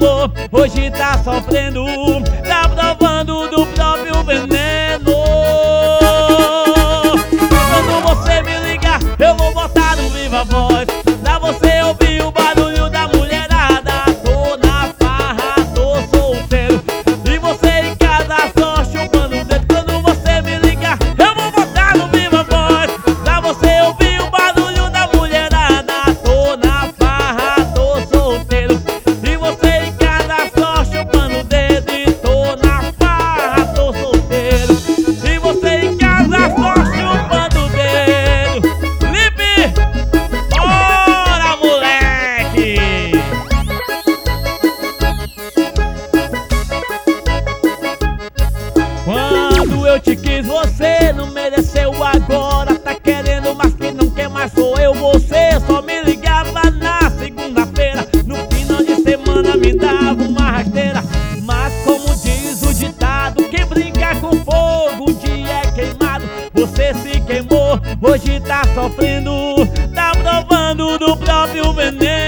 queimou, hoje tá sofrendo, tá provando do próprio veneno. Quando você me ligar, eu vou botar no viva voz, pra você ouvir o barulho da mulherada. Tô na farra, tô solteiro, e você em casa só chupando o dedo. Quando você me ligar, eu vou botar no viva voz, pra você ouvir o barulho da mulherada. Tô na farra, tô solteiro, e você em casa só chupando o dedo. E tô na farra, tô solteiro, e você em casa só chupando o dedo. Lipe, bora moleque! Quando eu te quis, você não mereceu. Agora tá querendo, mas quem não quer mais sou eu. Você só me ligava na segunda-feira, no final de semana me dava uma rasteira. Mas como diz o ditado, quem brinca com fogo um dia é queimado. Você se queimou, hoje tá sofrendo, tá provando do próprio veneno.